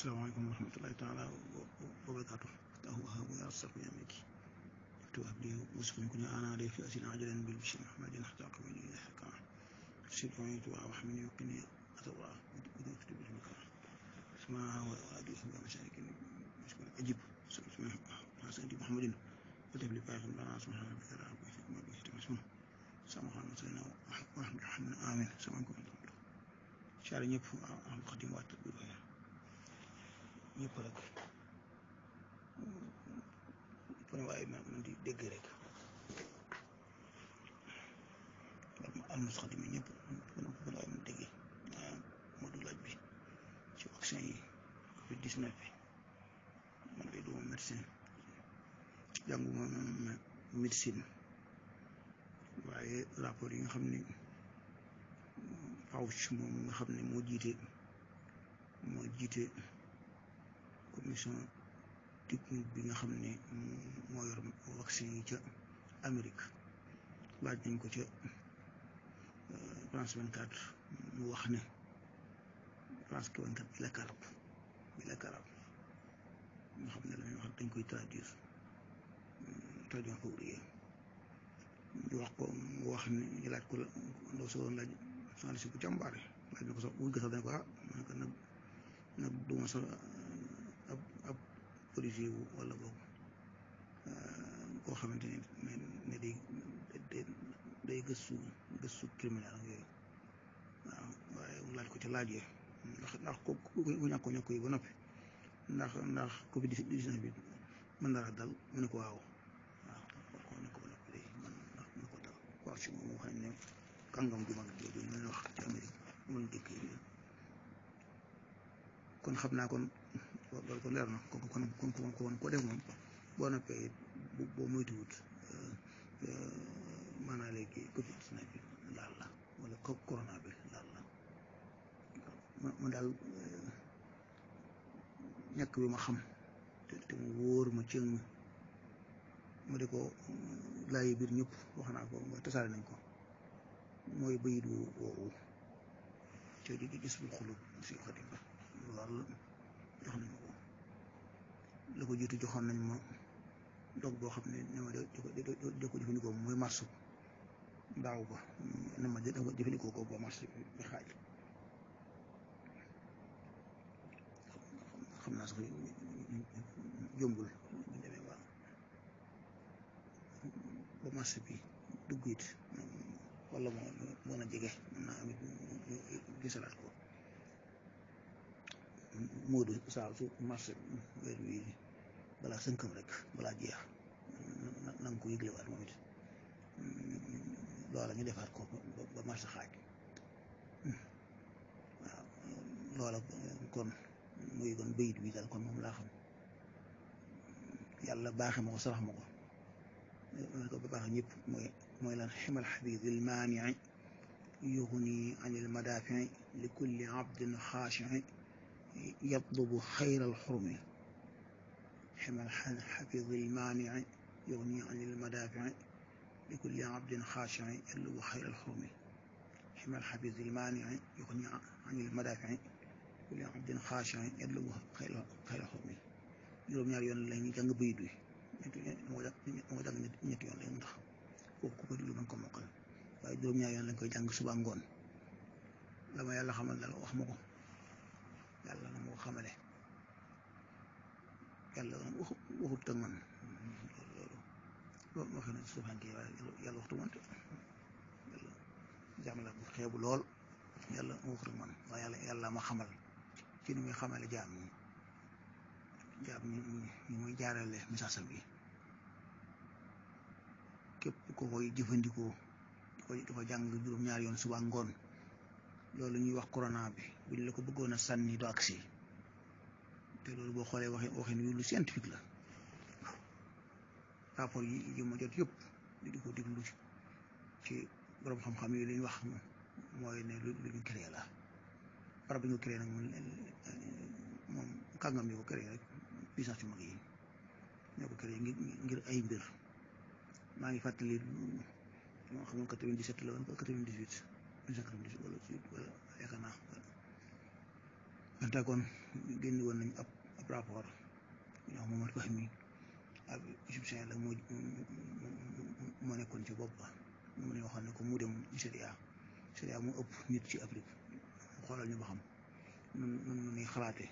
Assalamualaikum warahmatullahi taala wabarakatuh. Tahu habu ya rasul ya miki. Tu abdi muslim kunya ana ali fi asin ajalan bil bishri ahmadin hatta qawli ya hakam. Sirfani tu ahmini yuqini atwa udu uktub bil makan. Isma wa adi fi masharikin mashkur ajib. Subhana sayyidi Muhammadin. Utabli fa'il lana subhanahu wa ta'ala wa bi ihtimasun. Samahan sayna wa rahman amin. Samakum. Shari ñep am khadim wat bi ñëpp rek fu ne waaye man di dégg rek almusxadim yi ñëpp fu ne waaye man dégg moo du laaj bi ci vaccin yi Covid-19 bi man de duma médecin jànguma médecine waaye rapport yi nga xam ne Fauci moom nga xam ne moo jiite commission technique bi nga xam ne moo yor vaccin yi ca Amérique laaj nañ ko ca France 24 mu wax ne France 24 bi la karab nga xam ne la ñuy wax dañ koy traduire ouvrier ñu wax ko mu wax ne ñu laaj ko la ndaw si woon laaj journaliste bu jàmbaare laaj na ko sax wuñ ko sax dañ ko nag duma sax ab policier wu wala boog koo xamante ne day gëstu criminel ak yooyu waaw waaye mu laaj ko ci laaj yi ndax ku ñàkk yi ba noppi ndax Covid-19 bi mën na la dal mu ne ko waaw ko ne ko ba noppi day mën na ko dal waaw si moom wax ne kàngam ju mag jooju ñu leen wax ci Amérique mën dëkk yi kon xam naa kon loolu kon leer na kon ko def moom boo noppee boo moytuwut maanaam léegi Covid-19 bi laal la wala corona bi laal la ma daal ñàkk bi ma xam te mu wóor ma ci ma di ko laayi biir ñëpp wax naa ko nga tasaare nañ ko mooy bayit woowu ci di gis bul xulub si xadim ba loolu jox nañ ma ko la ko jiitu joxoon nañ ma dog boo xam ne ma de ko jëfandikoo mooy marsu daaw ba ne ma de ko jëfandikoo ko ba marsu bi xaaj xam naa sax jombul ñu demee ba marsu bi dugg it wala moo mën a jege mën naa amit gisalaat ko Moodu saa su marché weer wi balaa sënkam rek balaa jeex na nga ko yëglewaat moom it loola ñu defaat ko ba marché xaaj waaw loola kon muy doon bayit bi daal kon moom laa xam yàlla baaxe ma ko sarax ma ko ba baax ñëpp mooy lan ximal xabidil maanii yuxni anil madafii li kulli abdin xaashii يطلب خير الحرم حمى الحفيظ المانع يغني عن المدافع لكل عبد خاشع يطلب خير الحرم حمى الحفيظ المانع يغني عن المدافع لكل عبد خاشع يطلب خير الحرم juróom ñaar yoon la ñuy jàng bayit wi moo jàng ñetti yoon lay mu tax kooku ko déglu mën ko mokkal waaye juróom ñaar yoon lañ koy jàng suba ngoon la ma yàlla xamal daal wax ma ko yàlla na moo xamale yàlla waxut ak man loolu moo xam ne suufanke waaye yàlla waxtu wante yàlla jàmm la bu xeebu lool yàlla waxut ak man waaye yàlla ma xamal ci ni muy xamale jaam ñi muy jaarale message bi képp ko koy jëfandikoo di ko jàng juróom-ñaari yoon suba ngoon loolu ñuy wax corona bi buñ la ko bëggoon a sànni do agsi te loolu boo xoolee waxin wi lu scientifique la rapport yi ma jot yëpp di ko déglu ci borom xam-xam yi li ñu wax mooy ne lu ñu créé la barab bi ñu créé nag moom kàngam yi ko créé rek puissance yu mag yi ñoo ko créé ngir ay mbir maa ngi fàttali moo xam ne 97 la woon 98 wala yaakaar naa Pentagon génn woon nañ ab rapport ñoo Mohamed Fahmi ab égyptien la moo nekkoon ci bopp ba mu ne waxoon ne ko mu dem Syria mu ëpp nit ci Afrique mu xoolal ñu ba xam nu ñuy xalaate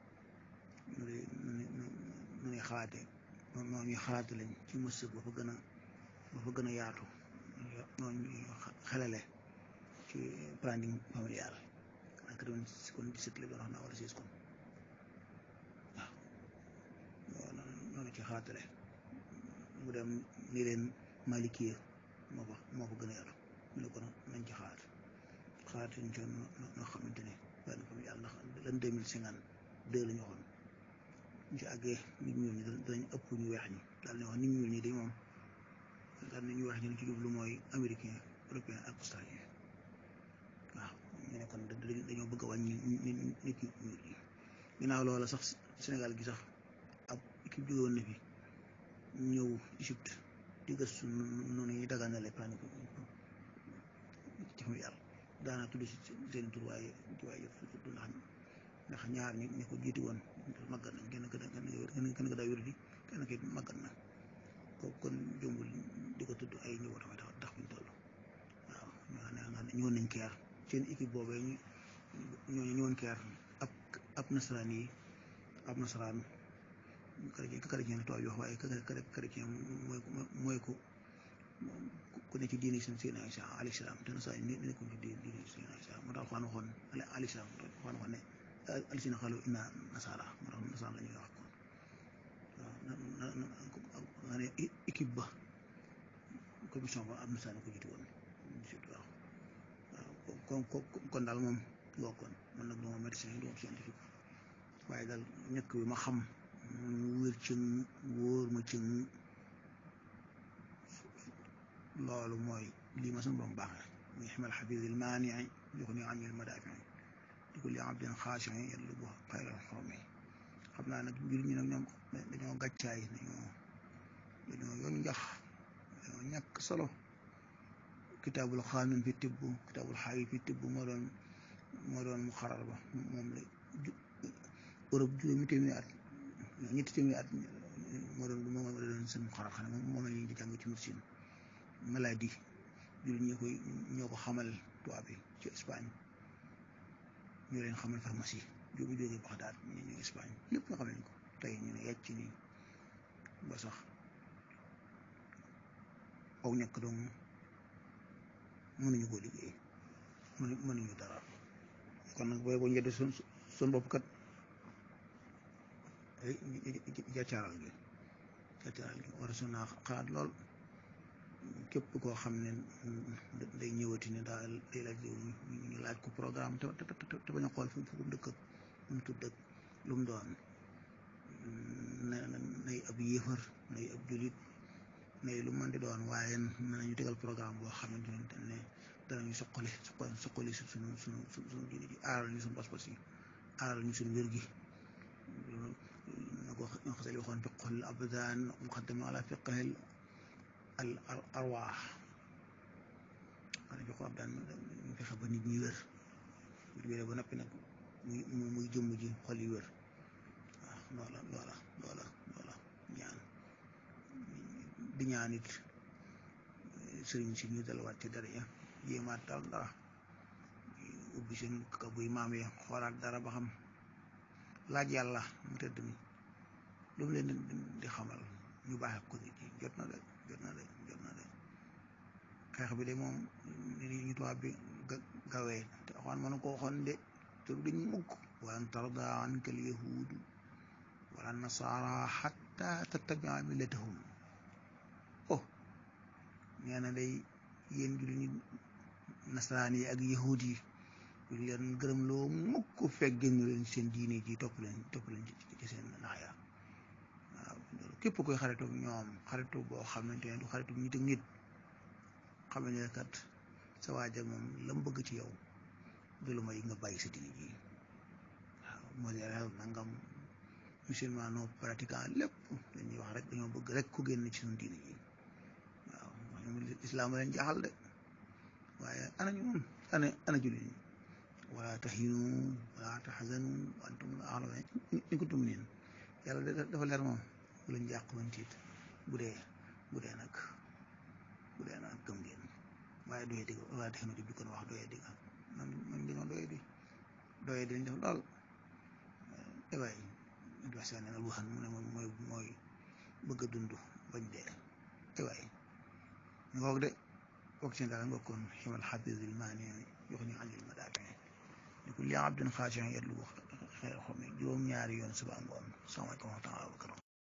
nu ñuy xalaate noonu ñuy xalaate lañ ci mësëg ba fa gën a yaatu noonu ñuy xelale ci planning familial ak doon kon 17 la doon wax naa wala 16 kon waaw noonu ci xalaatale mu dem ni leen Malikiya moo fa gën a yaatu mu ne ko nañ ci xalaat yuñ ci noo xamante ne planning familial ndax lan 2052 la ñu waxoon ñu ci àggee nit ñuul ñi danañ ëpp ñu weex ñi daal ne wax nit ñuul ñi dañ moom daal ne ñu weex ñi ci jublu mooy américain européen ak australien waaw ñu ne kon dañoo bëgg a wàññi nit ñi ginnaaw loola sax Sénégal gi sax ab équipe jógewoon na fi ñëw Égypte di gëstu noonu ñuy daganale planning ci familial daana tudd si seen tur waaye tudd ndax ñaar ñi ko jiiti woon màggat nañ kenn daa wér di kenn ki màggat na kooku kon jombul di ko tudd ay ñëw tamit tax buñ toll waaw ñëwoon nañ keer seen équipe boobee ñooñu ñëwoon keer ab nasaraan chrétien la tubaab yi wax waaye chrétien mooy ku ne ci diini Seydina Isa alayhi salaam te nasaraan yi nekkuñ ci diini Seydina Isa moo tax Alxuraan waxoon alayhi salaam waxoon ne alisina xalu inna nasara moo tax nasaraan la ñuy wax kon waaw nga ne équipe ba commission ba am nasaraan ko jiitu woon waaw kon daal moom loo kon man nag duma médecin duma scientifique waaye daal ñëkk bi ma xam mu wér ci wóor ma ci loolu mooy lii ma suñu borom baaxee muy ximal xafiisil maanii yuxni anil madaafi di kulli abdin xaashiin yatlubu xayral xawmi xam naa nag mbir ñi nag ñoom dañoo gàccaay dañoo yoon njax dañoo ñàkk solo kitaabul xaanun fi tibb kitaabul xaayi fi tibb moo doon mu xarar ba moom la Europe juróomi téeméeri at ñetti téeméeri at moo doon seen mu xarar xam ne moom la ñuy di jàng ci médecine maladie jullit ñoo ko xamal tubaab bi ci Espagne ñoo leen xamal pharmacie jóge Baxdaad ñu Espagne lépp nga xam nañ ko tey ñu ne yàcc nii ba sax aw ñàkk doom mënuñu koo liggéey mënuñu dara kon nag booy boo njëdd sun bopp kat jàccaaral gi war a sunaa xalaat lool képp koo xam ne day ñëwati ne daal day laaj ñu laaj ko programme te bañ a xool fu mu dëkk fu mu tudd lu mu doon nay ab yéefar nay ab julit nay lu mën di doon waaye nañu tegal programme boo xamante ne danañu soqali suñu diine ji aaral ñu suñu pas-pas yi aaral ñu suñu wér gi na ko xasal waxoon fiqhul abdaan muqaddam ala fiqhil al arwaax xanaa fiqhul abdaan ñu fexe ba nit ñi wér bu wéree ba noppi nag muy jëmm ji xol yi wér waaw loola ñaan di ñaan it sëriñ si ñu delluwaat ci dara ya jéemaat daal dara ubbi seen kabuy maam ya xoolaat dara ba xam laaj yàlla mu tëdd mi lu mu leen di xamal ñu baaxee ko nit yi jot na de xeex bi de moom ni ñu tubaab bi gawee te waxoon mënu ko waxoon de te du dañ mukk walan tarda anka al yahuudu wala nasaara xatta tattabia millatahum nee na day yéen jullit ñi nasaraan yi ak yahuud yi duñ leen gërëm loo mukk fekk génn leen seen diine ji topp leen ci seen naxya waaw képp koy xaritoog ñoom xaritu boo xamante ne du xaritu nit ak nit xam ne kat sa waajal moom la mu bëgg ci yow du lu may nga bàyyi sa diine ji waaw modèle nangam musulman non pratiquant lépp dañuy wax rek dañoo bëgg rek ku génn ci suñu diine ji waaw ñoom islaam leen jaaxal de waaye ana ñu moom ana jullit ñi wala tahinu wala tahzanu wa antum a'lamu in kuntum mu'minin yàlla dafa leer moom bu leen jàq bañ tiit bu dee nag gëm ngeen waaye doye digg wala tahinu di kon wax doye digg man dañoo doye di dañ def lool waaye adversaire ne alwaxan mu ne mooy bëgg a dund bañ dee waaye ngoog de bokk ci daal ngokkoon ximal xafisul maani yuxni anil madaafi li kulli abdin xaashin yatlubu xayra xawmi juróom-ñaari yoon suba ngoon salaamaaleykum wa rahmatulah.